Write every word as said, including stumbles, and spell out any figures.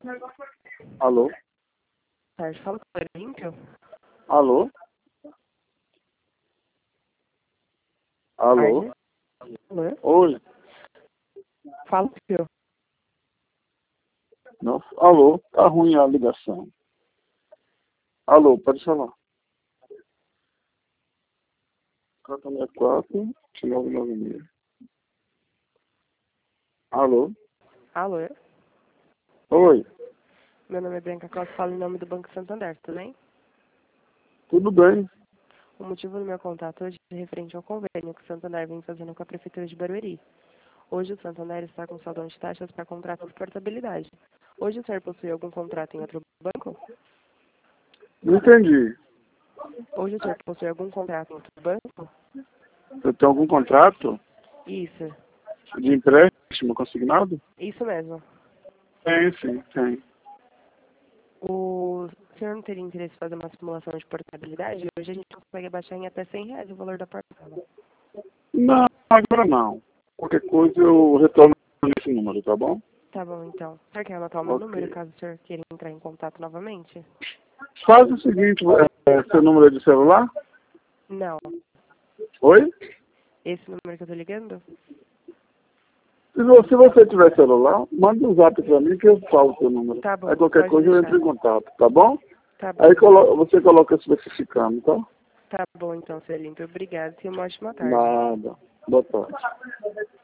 Alô? Tarde, fala com o Olímpio. Alô? Alô? Tarde. Alô? Oi? Fala, Olímpio. Não, alô? Tá ruim a ligação. Alô, pode falar. quatro seis quatro, nove nove seis. Alô? Alô? Oi? Meu nome é Bianca Costa, falo em nome do Banco Santander, tudo bem? Tudo bem? O motivo do meu contato hoje é referente ao convênio que o Santander vem fazendo com a Prefeitura de Barueri. Hoje o Santander está com saldão de taxas para contrato de portabilidade. Hoje o senhor possui algum contrato em outro banco? Não entendi. Hoje o senhor possui algum contrato em outro banco? Você tem algum contrato Isso, de empréstimo consignado? isso mesmo. Tem, sim, tem. O senhor não teria interesse em fazer uma simulação de portabilidade? Hoje a gente consegue baixar em até cem reais o valor da parcela. Não, agora não. Qualquer coisa eu retorno nesse número, tá bom? Tá bom, então. O senhor quer anotar o meu número, Ok. caso o senhor queira entrar em contato novamente? Faz o seguinte, é, seu número é de celular? Não. Oi? Esse número que eu tô ligando? Se você, se você tiver celular, manda um zap pra mim que eu falo o seu número. Tá bom, Aí qualquer pode coisa eu entro deixar. em contato, tá bom? Tá bom, Aí então. colo você coloca especificando, tá? Tá bom, então, seu Olímpio. Obrigado e uma ótima tarde. Nada. Boa tarde.